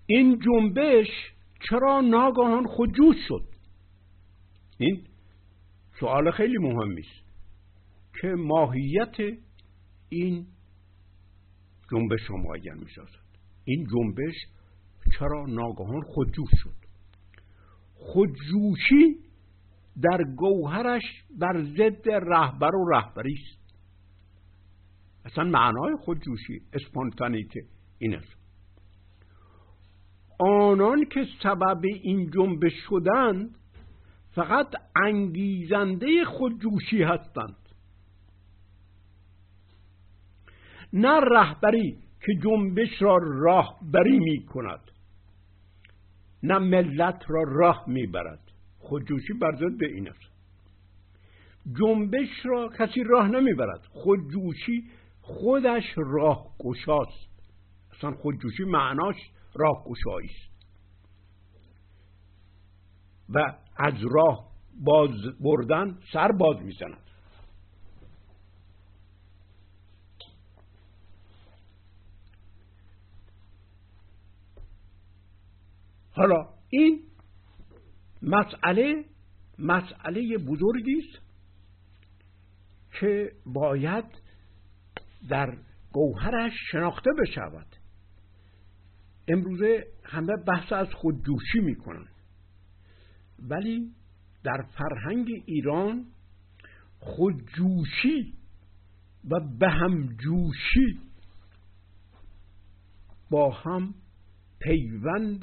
این جنبش چرا ناگهان خودجوش شد؟ این سوال خیلی مهمی است که ماهیت این جنبش را معین می‌سازد. این جنبش چرا ناگهان خودجوش شد؟ خودجوشی در گوهرش بر ضد رهبر و رهبری است. اصلا معنای خودجوشی اسپانتانیته این است. آنان که سبب این جنبش شدند فقط انگیزنده خودجوشی هستند، نه رهبری که جنبش را راهبری می کند، نه ملت را راه می برد. خودجوشی بر ضد این است. جنبش را کسی راه نمی برد. خودجوشی خودش راهگشاست. اصلا خودجوشی معناش راهگشایی است و از راه باز بردن سر باز می زند. حالا این مسئله بزرگی است که باید در گوهرش شناخته بشود. امروزه همه بحث از خودجوشی میکنن، ولی در فرهنگ ایران خودجوشی و بهمجوشی با هم پیوند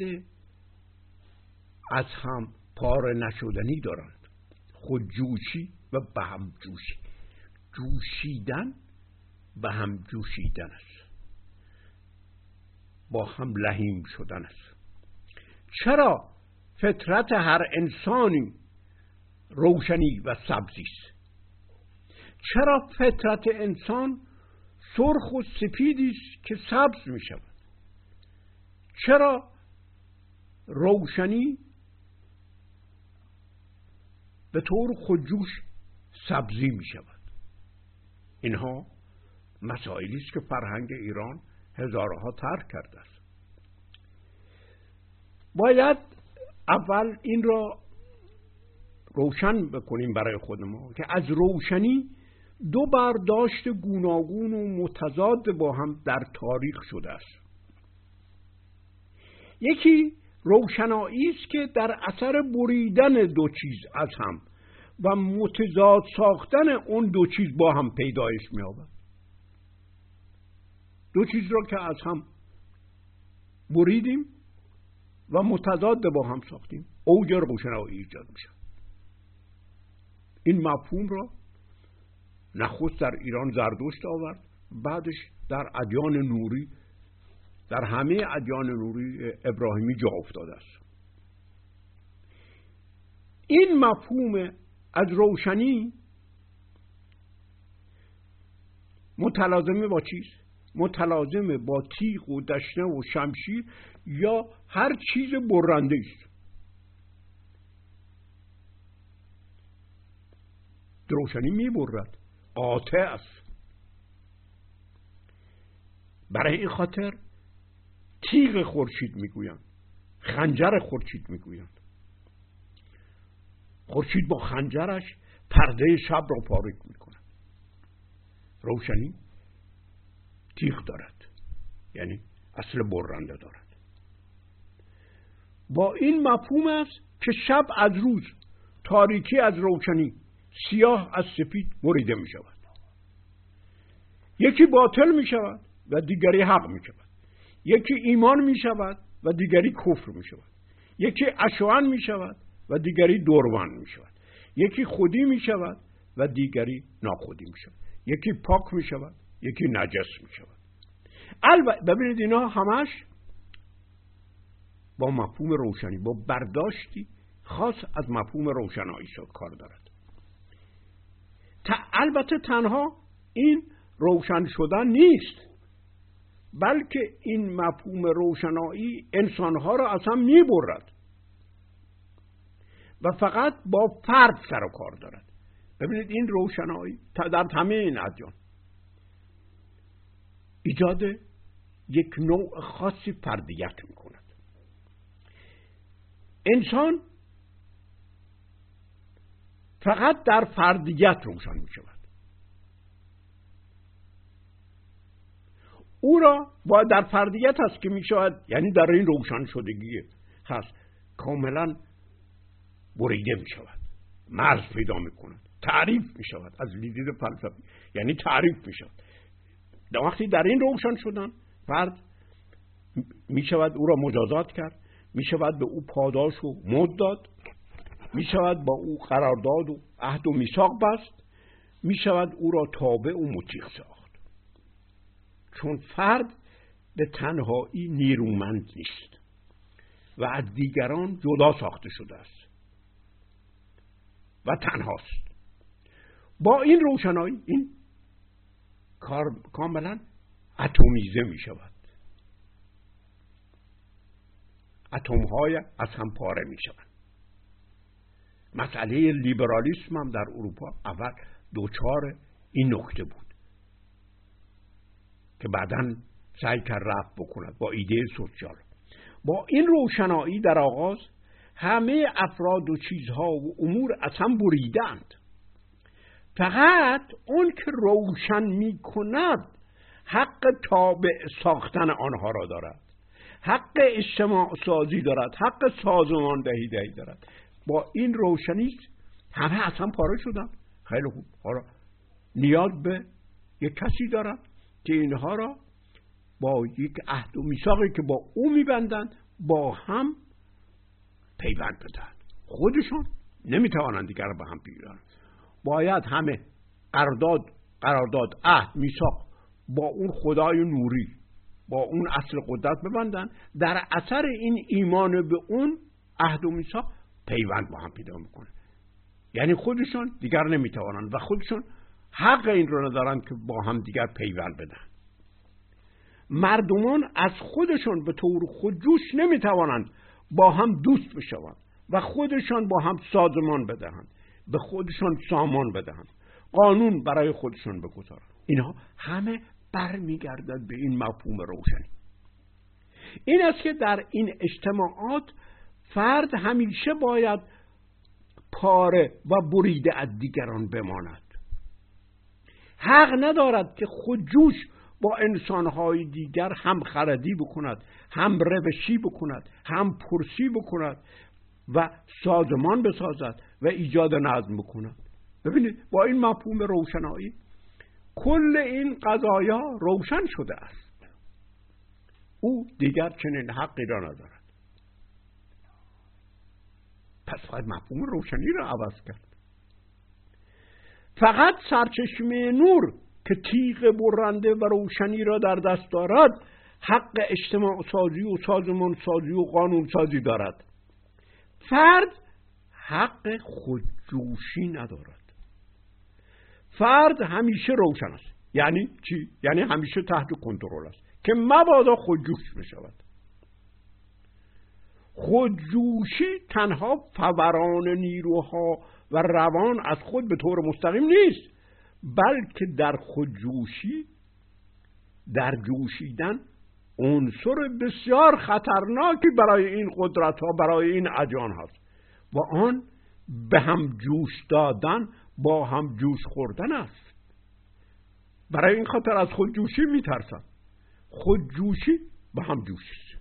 از هم پاره نشدنی دارند. خودجوشی و بهمجوشی، جوشیدن بهمجوشیدن است، با هم لحیم شدن است. چرا فطرت هر انسانی روشنی و سبزی است؟ چرا فطرت انسان سرخ و سپیدی است که سبز می شود؟ چرا روشنی به طور خودجوش سبزی می شود؟ اینها مسائلی است که فرهنگ ایران هزارها ترک کرده است. باید اول این را روشن بکنیم برای خود ما که از روشنی دو برداشت گوناگون و متضاد با هم در تاریخ شده است. یکی روشنایی است که در اثر بریدن دو چیز از هم و متضاد ساختن اون دو چیز با هم پیدایش می‌یابد. دو چیز را که از هم بریدیم و متضاد با هم ساختیم، اوج روشنایی ایجاد میشه. این مفهوم را نخست در ایران زردشت آورد، بعدش در ادیان نوری، در همه ادیان نوری ابراهیمی جا افتاده است. این مفهوم از روشنی متلازمه با چیست؟ متلازمه با تیغ و دشنه و شمشیر یا هر چیز برنده است. روشنی میبرد، قاطع است. برای این خاطر تیغ خورشید میگویند، خنجر خورشید میگویند. خورشید با خنجرش پرده شب را پاره میکند. روشنی تیغ دارد، یعنی اصل برنده دارد. با این مفهوم است که شب از روز، تاریکی از روشنی، سیاه از سفید بریده می شود. یکی باطل می شود و دیگری حق می شود. یکی ایمان می شود و دیگری کفر می شود. یکی اشوان می شود و دیگری دروان می شود. یکی خودی می شود و دیگری ناخودی می شود. یکی پاک می شود، یکی نجس می شود. البته ببینید اینا همش با مفهوم روشنی، با برداشتی خاص از مفهوم روشنایی کار دارد. البته تنها این روشن شدن نیست، بلکه این مفهوم روشنایی انسانها را اصلا میبرد و فقط با فرد سر و کار دارد. ببینید این روشنایی در همه این ادیان ایجاد یک نوع خاصی فردیت میکند. انسان فقط در فردیت روشن می شود. او را باید در فردیت هست که می شود، یعنی در این روشن شدگی هست کاملا بریده می شود، مرز پیدا می کند، تعریف می شود از دید فلسفی، یعنی تعریف می شود. در وقتی در این روشن شدن فرد می شود او را مجازات کرد، می شود به او پاداش و مزد داد، می شود با او قرارداد و عهد و میثاق بست، می شود او را تابع و مطیع ساخت. چون فرد به تنهایی نیرومند نیست و از دیگران جدا ساخته شده است و تنهاست. با این روشنایی این کار کاملا اتمیزه می شود، اتم‌های از هم پاره می شوند. مسئله لیبرالیسم هم در اروپا اول دوچار این نکته بود که بعداً سعی کرد رفع بکند با ایده سوسیال. با این روشنایی در آغاز همه افراد و چیزها و امور از هم بریدند. فقط اون که روشن می کند حق تابع ساختن آنها را دارد، حق اجتماع سازی دارد، حق سازمان دهی دارد. با این روشنی همه از هم پاره شدن. خیلی خوب، حالا نیاز به یک کسی دارد که اینها را با یک عهد و میثاقی که با او میبندند با هم پیوند بدهند. خودشون نمیتوانند دیگر را به هم پیوند. باید همه قرارداد عهد میثاق با اون خدای نوری، با اون اصل قدرت ببندن، در اثر این ایمان به اون عهد و میثاق پیوند با هم پیدا میکنه. یعنی خودشون دیگر نمیتوانند و خودشون حق این رو ندارند که با هم دیگر پیوند بدن. مردمان از خودشون به طور خودجوش نمیتوانند با هم دوست بشوند و خودشون با هم سازمان بدهند، به خودشون سامان بدهند، قانون برای خودشون بگذارند. اینها همه برمیگردد به این مفهوم روشنی. این است که در این اجتماعات فرد همیشه باید پاره و بریده از دیگران بماند. حق ندارد که خودجوش با انسانهای دیگر هم خردی بکند، هم روشی بکند، هم پرسی بکند و سازمان بسازد و ایجاد نظم بکند. ببینید با این مفهوم روشنایی کل این قضایا روشن شده است. او دیگر چنین حقی را ندارد. پس باید مفهوم روشنی را عوض کرد. فقط سرچشمه نور که تیغ برنده و روشنی را در دست دارد حق اجتماع سازی و سازمان سازی و قانون سازی دارد. فرد حق خودجوشی ندارد. فرد همیشه روشن است. یعنی چی؟ یعنی همیشه تحت کنترل است که مبادا خودجوش بشود. خودجوشی تنها فوران نیروها و روان از خود به طور مستقیم نیست، بلکه در خودجوشی، در جوشیدن عنصر بسیار خطرناکی برای این قدرت ها، برای این ادیان هست و آن به هم جوش دادن، با هم جوش خوردن است. برای این خاطر از خودجوشی میترسن. خودجوشی به هم جوشی.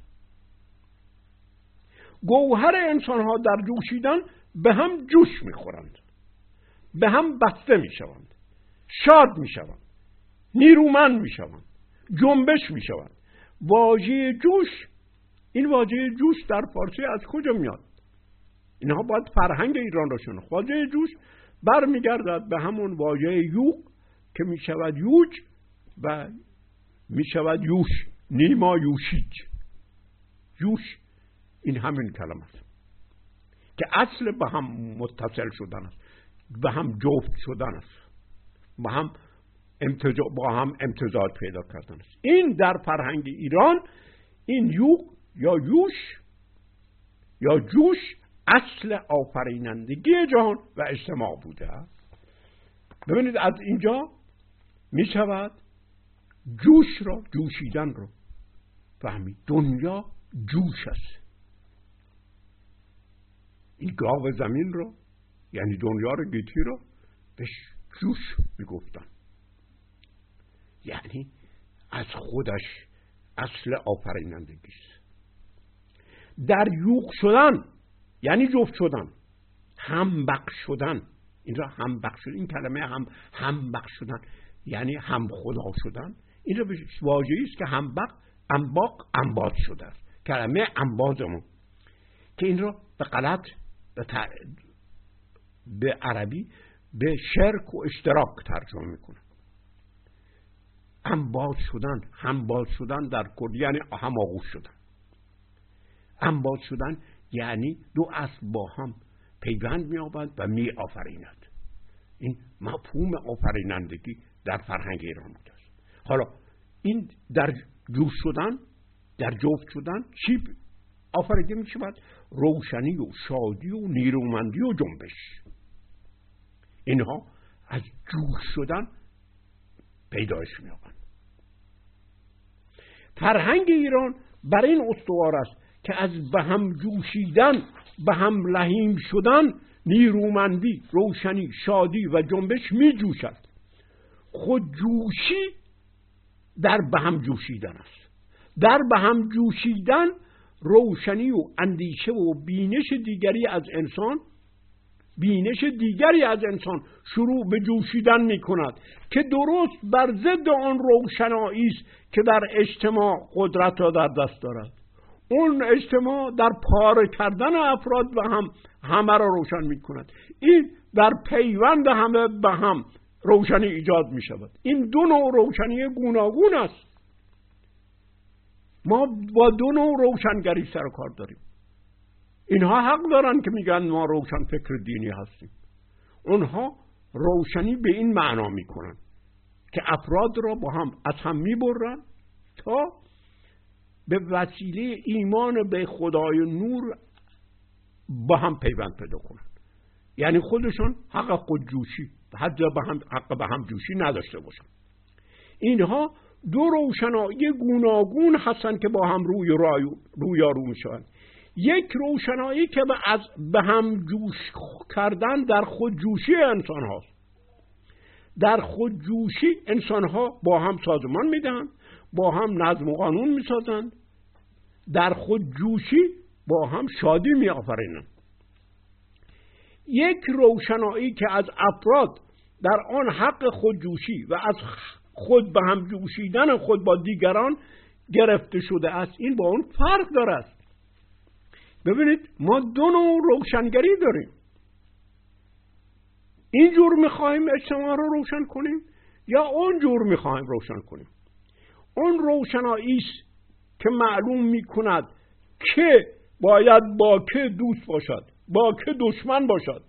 گوهر انسان ها در جوشیدن به هم جوش میخورند، به هم بسته میشوند، شاد میشوند، نیرومند میشوند، جنبش میشوند. واژه جوش، این واژه جوش در فارسی از کجا میاد؟ اینها باید فرهنگ ایران را شناخت. واژه جوش برمیگردد به همون واژه یوغ که میشود یوج و میشود یوش، نیما یوشیج. جوش این همین کلمه است که اصل به هم متصل شدن است، به هم جفت شدن است، با هم امتزاج پیدا کردن است. این در فرهنگ ایران این یوغ یا یوش یا جوش اصل آفرینندگی جهان و اجتماع بوده است. ببینید از اینجا می شود جوش را، جوشیدن را فهمید. دنیا جوش است. این گاو زمین رو یعنی دنیا رو گیتی رو بهش جوش میگفتن. یعنی از خودش اصل آفرینندگیست. در یوغ شدن یعنی جفت شدن، همبخ شدن. این را همبخ شدن، این کلمه همبخ شدن یعنی هم خدا شدن. این را واژه‌ای است که همبخ انباق انباز شده است. کلمه انبازمون که این را به غلط به عربی به شرک و اشتراک ترجمه میکنه. انباز شدن، همباز شدن در کل یعنی هماغوش شدن. انباز شدن یعنی دو اصل با هم پیوند می‌یابند و می‌آفریند. این مفهوم آفرینندگی در فرهنگ ایران بوده است. حالا این در جوش شدن، در جفت شدن چی آفریده می شود؟ روشنی و شادی و نیرومندی و جنبش. اینها از جوش شدن پیدایش می یابند. فرهنگ ایران بر این استوار است که از به هم جوشیدن، به هم لحیم شدن، نیرومندی، روشنی، شادی و جنبش می جوشد. خود جوشی در به هم جوشیدن است. در به هم جوشیدن روشنی و اندیشه و بینش دیگری از انسان شروع به جوشیدن می کند که درست بر ضد آن روشنایی است که در اجتماع قدرت را در دست دارد. اون اجتماع در پاره کردن افراد و همه را روشن می کند. این در پیوند همه به هم روشنی ایجاد می شود. این دو نوع روشنی گوناگون است. ما با دو نوع روشنگری سر و کار داریم. اینها حق دارن که میگن ما روشن فکر دینی هستیم. اونها روشنی به این معنا میکنن که افراد را با هم از هم میبرن تا به وسیله ایمان به خدای نور با هم پیوند پیدا کنن. یعنی خودشون حق خودجوشی حتی حق به هم جوشی نداشته باشن. اینها دو روشنایی گوناگون هستند که با هم رویارو میشوند. یک روشنایی که به هم جوش کردن در خودجوشی انسان هاست. در خودجوشی انسان ها با هم سازمان میدهند، با هم نظم و قانون میسازند، در خودجوشی با هم شادی میآفرینند. یک روشنایی که از افراد در آن حق خودجوشی و از خود به هم جوشیدن خود با دیگران گرفته شده است، این با اون فرق دارد. ببینید ما دو نوع روشنگری داریم. اینجور میخوایم اجتماع رو روشن کنیم یا اونجور میخوایم روشن کنیم. اون روشنایی است که معلوم میکند که باید با که دوست باشد، با که دشمن باشد.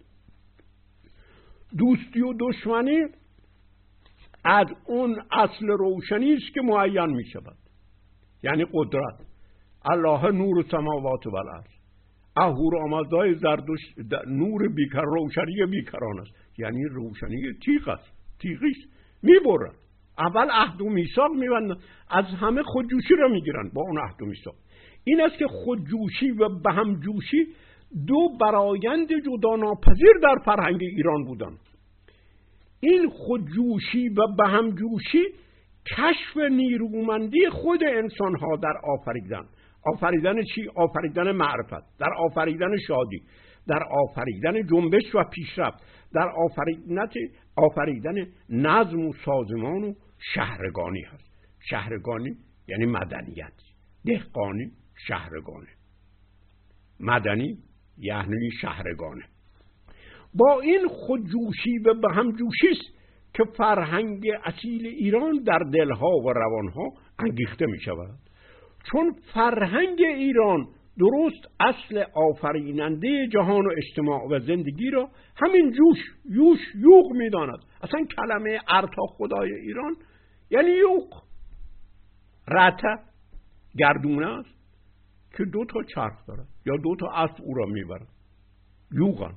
دوستی و دشمنی از اون اصل روشنی است که معین می شود. یعنی قدرت. الله نور سماوات و الارض. اهورامزدای زردشت نور بیکر، روشنی بیکران است. یعنی روشنی تیغ است، تیغی است. می برن. اول عهد و میثاق میبندن، از همه خودجوشی را میگیرن با اون عهد و میثاق. این است که خودجوشی و به هم جوشی دو برآیند جدا ناپذیر در فرهنگ ایران بودند. این خودجوشی و به هم جوشی کشف نیرومندی خود انسان ها در آفریدن. آفریدن چی؟ آفریدن معرفت، در آفریدن شادی، در آفریدن جنبش و پیشرفت، در آفریدن نظم و سازمان و شهرگانی هست. شهرگانی یعنی مدنیت، دهقانی شهرگانه، مدنی یعنی شهرگانه. با این خودجوشی و به هم جوشی است که فرهنگ اصیل ایران در دلها و روانها انگیخته می شود. چون فرهنگ ایران درست اصل آفریننده جهان و اجتماع و زندگی را همین یوغ می داند. اصلا کلمه ارتا خدای ایران یعنی یوغ. رته گردونه است که دو تا چرخ دارد یا دو تا اسب او را می برد. یوغن،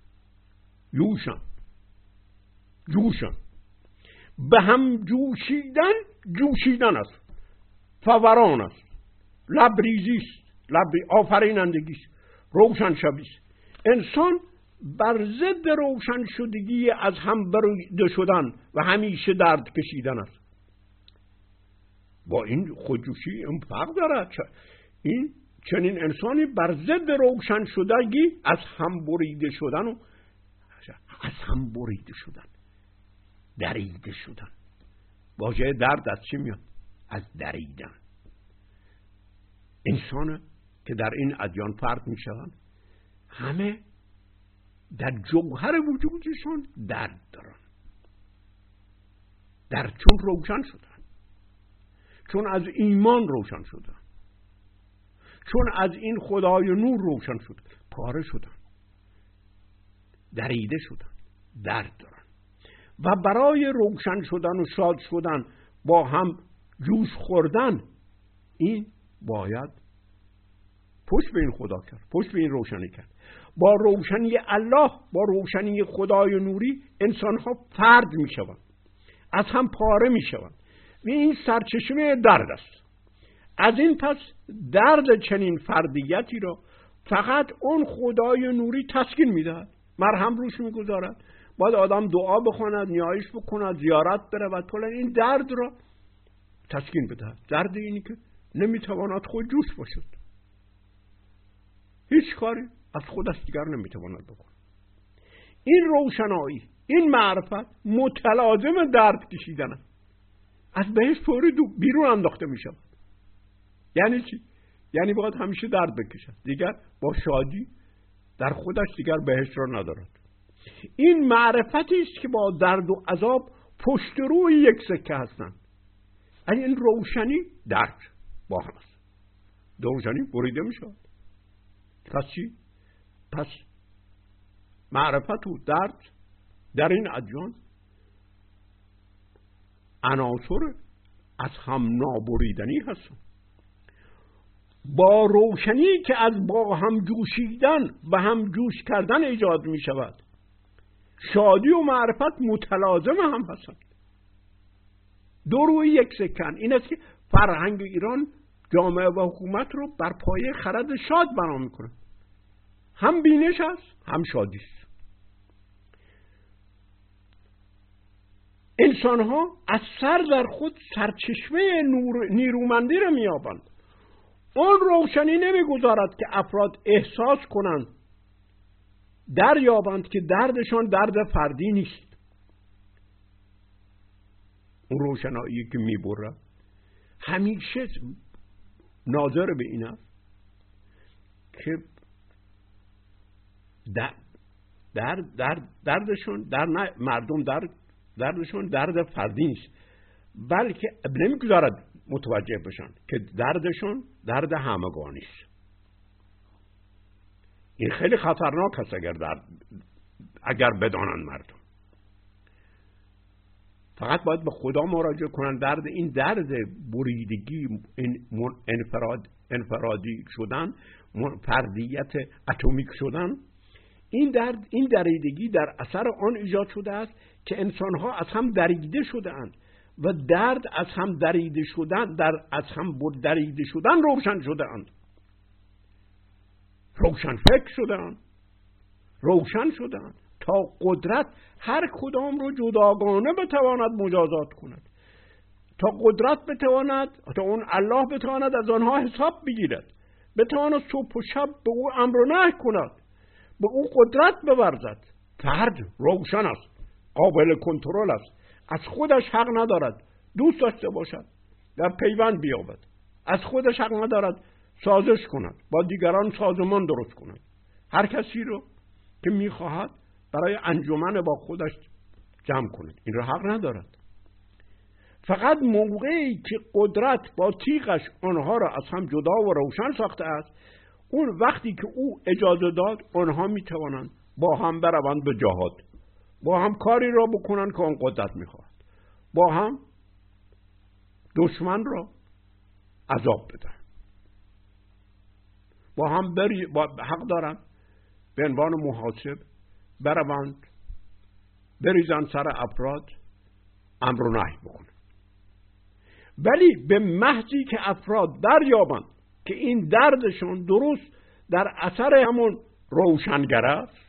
جوشن. به هم جوشیدن است، فوران است، لبریزی است، آفرینندگی است، روشن شبی است. انسان بر ضد روشن شدگی از هم بریده شدن و همیشه درد کشیدن است. با این خودجوشی این فرق دارد. این چنین انسانی بر ضد روشن شدگی از هم بریده شدن و از هم بریده شدن، دریده شدن. واژه درد از چی میاد؟ از دریدن. انسان که در این ادیان فرد میشوند همه در جوهر وجودشون درد دارن، چون روشن شدن، چون از ایمان روشن شدن، چون از این خدای نور روشن شدن، پاره شدن، دریده شدن، درد دارن. و برای روشن شدن و شاد شدن با هم جوش خوردن، این باید پشت به این خدا کرد، پشت به این روشنی کرد. با روشنی الله، با روشنی خدای نوری انسان ها فرد می شوند، از هم پاره می شوند و این سرچشمه درد است. از این پس درد چنین فردیتی را فقط اون خدای نوری تسکین می دهد، مرهم روش می گذارد. باید آدم دعا بخواند، نیایش بکند، زیارت بره و طول این درد را تسکین بدهد. درد اینی که نمی تواند خود جوش باشد، هیچ کاری از خودش دیگر نمی تواند بکند. این روشنایی، این معرفت متلازم درد کشیدن است. از بهشت فوری بیرون انداخته می شود. یعنی چی؟ یعنی باید همیشه درد بکشد، دیگر با شادی در خودش دیگر بهشت را ندارد. این معرفتی است که با درد و عذاب پشت روی یک سکه هستند. این روشنی درد با هم است. روشنی بریده می شود. پس چی؟ پس معرفت و درد در این ادیان عناصر از هم نابریدنی هستند. با روشنی که از با هم جوشیدن و هم جوش کردن ایجاد می شود، شادی و معرفت متلازم هم هستند. دو روی یک سکن. این است که فرهنگ ایران جامعه و حکومت رو بر پایه خرد شاد بنا میکنه. هم بینش است، هم شادی است. انسان ها از سر در خود سرچشمه نیرومندی را میابند. اون روشنی نمیگذارد که افراد احساس کنند، دریابند که دردشان درد فردی نیست. اون روشنایی که میبرد همیشه ناظر به این است که دردشون مردم دردشون درد فردی نیست، بلکه نمیگذارد متوجه بشن که دردشون درد همگانی است. این خیلی خطرناک است اگر بدانند مردم. فقط باید به خدا مراجعه کنند. این درد بریدگی، این انفرادی شدن، فردیت اتمیک شدن، این دریدگی در اثر آن ایجاد شده است که انسان‌ها از هم دریده شده اند و درد از هم دریده شدن، از هم دریده شدن روشن شده اند، روشن فکر شده اند، روشن شده اند تا قدرت هر کدام رو جداگانه بتواند مجازات کند، تا قدرت بتواند، تا اون الله بتواند از آنها حساب بگیرد، بتواند صبح و شب به او امر و نهی کند، به او قدرت بورزد. فرد روشن است، قابل کنترل است، از خودش حق ندارد دوست داشته باشد، در پیوند بیابد، از خودش حق ندارد سازش کند، با دیگران سازمان درست کند، هر کسی رو که میخواهد برای انجمن با خودش جمع کند، این رو حق ندارد. فقط موقعی که قدرت با تیغش آنها را از هم جدا و روشن ساخته است، اون وقتی که او اجازه داد آنها میتوانند با هم بروند به جهاد، با هم کاری را بکنند که آن قدرت میخواهد، با هم دشمن را عذاب بدن، با هم حق دارند به عنوان محاسب بروند بریزن سر افراد امر و نهی بکنند. ولی به محضی که افراد دریابند که این دردشون درست در اثر همون روشنگر است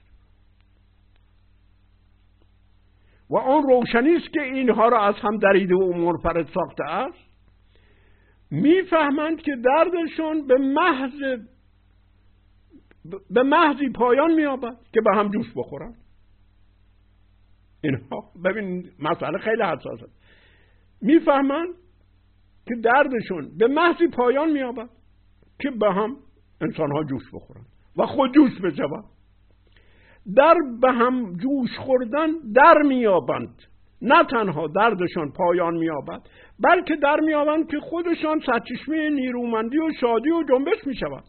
و آن روشنی است که اینها را از هم دریده و منفرد ساخته است، میفهمند که دردشون به محضی پایان می‌یابد که به هم جوش بخورند. اینها ببین مسئله خیلی حساسه. میفهمند که دردشون به محضی پایان می‌یابد که به هم انسان‌ها جوش بخورند و خود جوش بشوند. در به هم جوش خوردن در می‌یابند، نه تنها دردشان پایان می‌یابد بلکه در می‌یابند که خودشان سرچشمه نیرومندی و شادی و جنبش می‌شوند.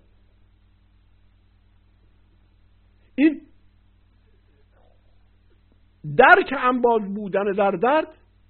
این درک انباز بودن در درد،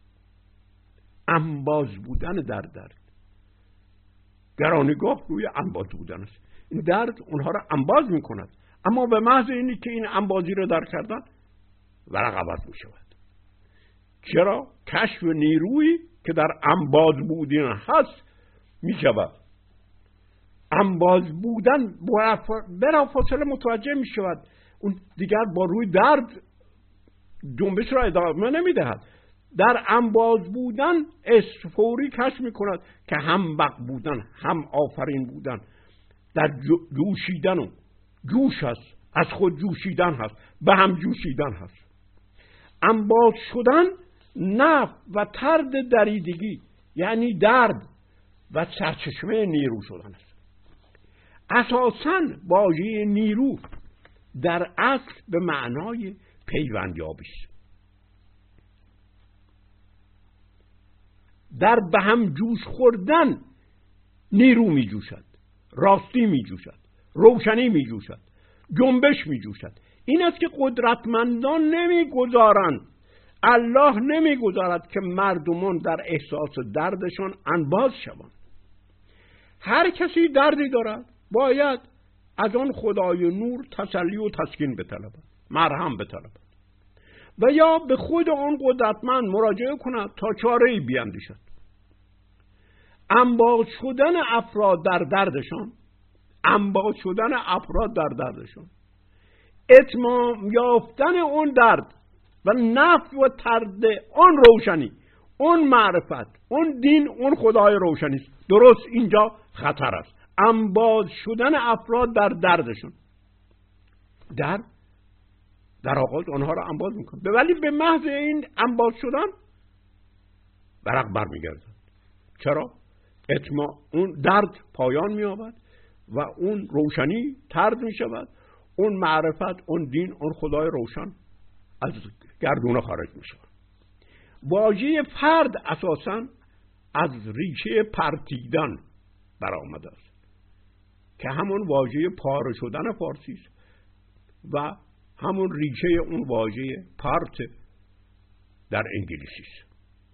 انباز بودن در درد، گرانگاه روی انباز بودن است. این درد اونها را انباز می‌کند، اما به محض اینی که این انبازی را درک کردن ورق عوض می‌شود. چرا؟ کشف نیرویی که در انباز بودن هست می‌شود. انباز بودن بلافاصله متوجه می‌شود اون دیگر با روی درد جنبش را ادامه نمی‌دهد. در انباز بودن فوری کشف می‌کند که هم وقت بودن، هم آفرین بودن در جوشیدن و جوش هست، از خود جوشیدن هست، به هم جوشیدن هست. انباز شدن نفع و طرد دریدگی، یعنی درد و سرچشمه نیرو شدن است. اساساً واژه نیرو در اصل به معنای پیوندیابی است. در به هم جوش خوردن نیرو می جوشد، راستی می جوشد، روشنی می جوشد، جنبش می جوشد. این است که قدرتمندان نمی گذارند، الله نمی گذارد که مردمان در احساس دردشان انباز شوند. هر کسی دردی دارد باید از آن خدای نور تسلی و تسکین بطلبد، مرهم بطلبد و یا به خود آن قدرتمند مراجعه کند تا چاره‌ای بیندیشد. انباز شدن افراد در دردشان، انباز شدن افراد در دردشان، اتمام یافتن اون درد و نفع و طرد اون روشنی، اون معرفت، اون دین، اون خدای روشنی است. درست اینجا خطر است. انباز شدن افراد در دردشون، در آغاز آنها را انباز میکنه، ولی به محض این انباز شدن ورق برمیگردد. چرا؟ اون درد پایان مییابد و اون روشنی طرد میشود، اون معرفت، اون دین، اون خدای روشن از گردونه خارج میشود. واژه فرد اساساً از ریشه پرتیدن برآمده است که همون واژه پاره شدن فارسی است و همون ریشه اون واژه پارت در انگلیسی است.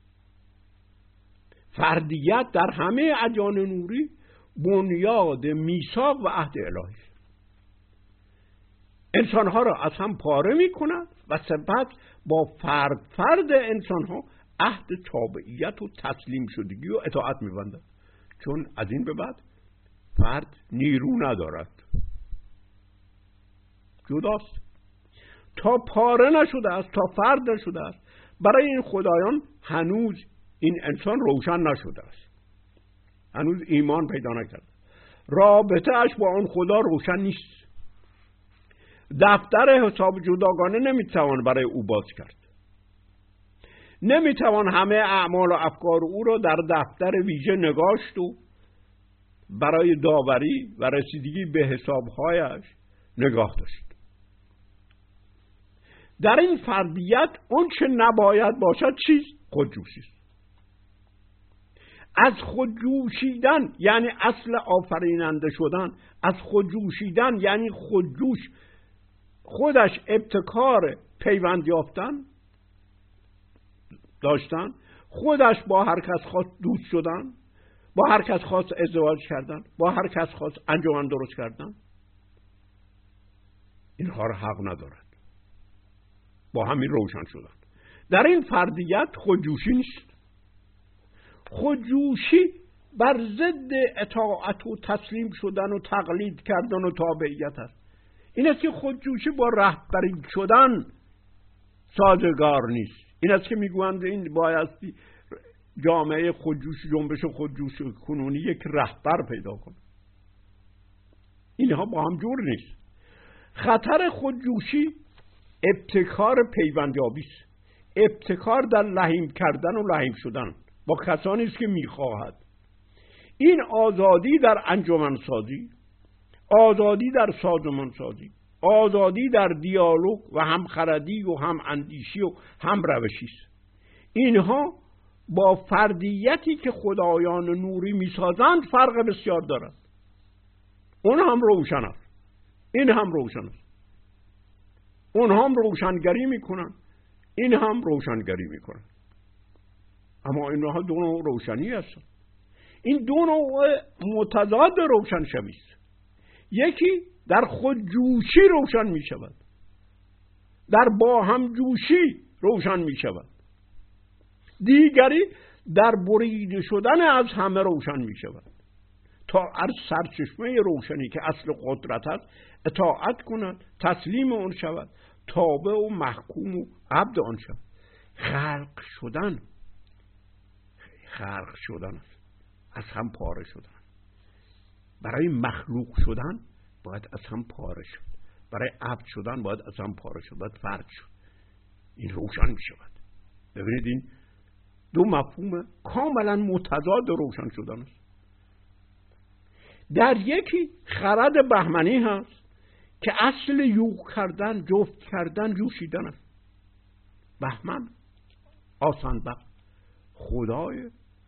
فردیت در همه ادیان نوری بنیاد میثاق و عهد الهی است. انسانها را از هم پاره می کند و سپس با فرد انسانها عهد تابعیت و تسلیم شدگی و اطاعت می بندد، چون از این به بعد فرد نیرو ندارد، جداست. تا پاره نشده است، تا فرد نشده است، برای این خدایان هنوز این انسان روشن نشده است، هنوز ایمان پیدا نکرده، رابطه اش با اون خدا روشن نیست. دفتر حساب جداگانه نمیتوان برای او باز کرد، نمیتوان همه اعمال و افکار او را در دفتر ویژه نگاشت و برای داوری و رسیدگی به حسابهایش نگاه داشت. در این فردیت اون چه نباید باشد چیز خودجوشی است. از خودجوشیدن یعنی اصل آفریننده شدن، از خودجوشیدن یعنی خودجوش، خودش ابتکار پیوند یافتن داشتن، خودش با هر کس خواست دوست شدن، با هر کس خواست ازدواج کردن، با هر کس خواست انجمن درست کردن. اینها را حق ندارد، با همین روشن شدن. در این فردیت خودجوشی نیست. خودجوشی بر ضد اطاعت و تسلیم شدن و تقلید کردن و تابعیت است. این است که خودجوشی با رهبری شدن سازگار نیست. این است که میگویند این بایستی جامعه خودجوشی، جنبش خودجوشی کنونی یک رهبر پیدا کنه. اینها با هم جور نیست. خطر خودجوشی ابتکار پیوندیابی است، ابتکار در لحیم کردن و لحیم شدن با کسانی است که میخواهد. این آزادی در انجمنسازی، آزادی در سازمانسازی، آزادی در دیالوگ و همخردی و هم اندیشی و هم روشی است. اینها با فردیتی که خدایان نوری میسازند فرق بسیار دارد. اون هم روشن است، این هم روشن است. اون هم روشنگری میکنن، این هم روشنگری میکنن. اما اینها دو نوع روشنی هستند. این دو نوع متضاد روشنشوی است. یکی در خودجوشی روشن می شود، در با هم جوشی روشن می شود. دیگری در بریده شدن از همه روشن می شود تا از سرچشمه روشنی که اصل قدرت است اطاعت کند، تسلیم آن شود، تابع و محکوم و عبد آن شود. خلق شدن است، از هم پاره شدن. برای مخلوق شدن باید از هم پاره شد، برای عبد شدن باید از هم پاره شد، باید فرد شد. این روشن می شود. ببینید این دو مفهوم کاملا متضاد روشن شدن است. در یکی خرد بهمنی هست که اصل یوغ کردن، جفت کردن، جوشیدن است. بهمن آسان بخت، خدای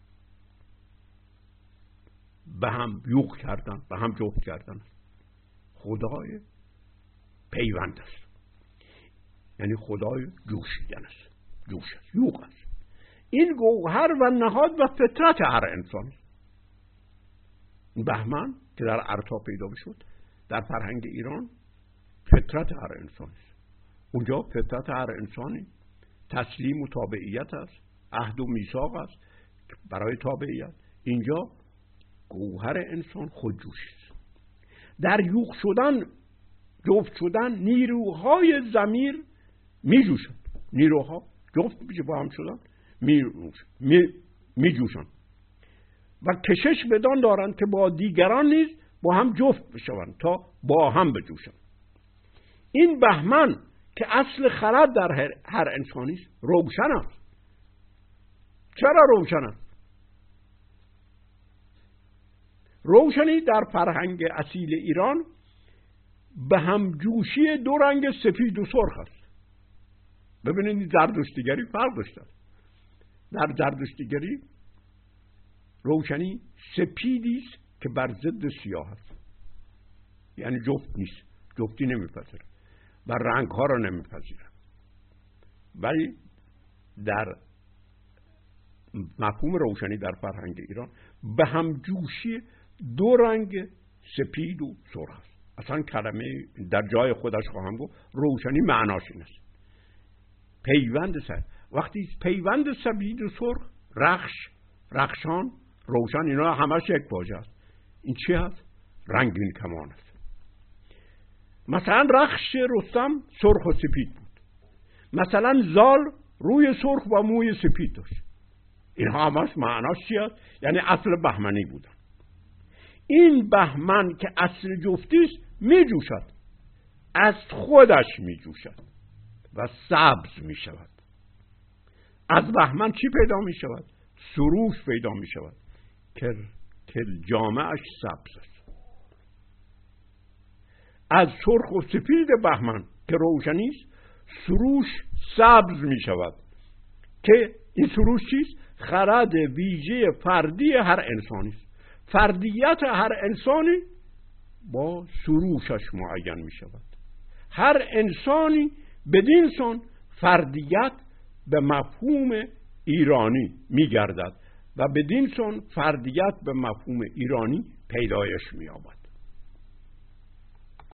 به هم یوغ کردن، به هم جفت کردن، خدای پیوند است، یعنی خدای جوشیدن است، جوش است، یوغ است. این گوهر و نهاد و فطرت هر انسان است. بهمن که در ارتا پیدا شد در فرهنگ ایران فطرت هر انسان است. اونجا فطرت هر انسانی تسلیم و تابعیت است، عهد و میثاق است برای تابعیت. اینجا گوهر انسان خودجوشی است. در یوغ شدن، جفت شدن، نیروهای ضمیر می جوشن. نیروها جفت میشه، با هم شدن می جوشن و کشش بدان دارند که با دیگران نیز با هم جفت بشوند تا با هم بجوشن. این بهمن که اصل خرد در هر انسانی است روشن است. چرا روشن است؟ روشنی در فرهنگ اصیل ایران به همجوشی دو رنگ سفید و سرخ است. ببینید زردشتیگری فرق داشته. در زردشتیگری روشنی سپیدی است که بر ضد سیاه است، یعنی جفت نیست، جفتی نمیپذیره و رنگ ها را نمیپذیره. ولی در مفهوم روشنی در فرهنگ ایران به همجوشی دو رنگ سپید و سرخ است. اصلا کلمه در جای خودش خواهم گفت روشنی معناش این است. پیوند سپید، وقتی پیوند سپید و سرخ، رخشان، روشن، اینا همش یک واژه است. این چی هست؟ رنگین کمان است. مثلا رخش رستم سرخ و سپید بود، مثلا زال روی سرخ و موی سپید داشت. اینها همش معناش چی است؟ یعنی اصل بهمنی بودن. این بهمن که اصل جفتی است می جوشد، از خودش می جوشد و سبز می شود. از بهمن چی پیدا می شود؟ سروش پیدا می شود که جامعش سبز است. از سرخ و سپید بهمن که روشنی است سروش سبز می شود که این سروش چیست؟ خرد ویژه فردی هر انسانی است. فردیت هر انسانی با سروشش معین می شود. هر انسانی بدین سان فردیت به مفهوم ایرانی می گردد و بدین سان فردیت به مفهوم ایرانی پیدایش می یابد.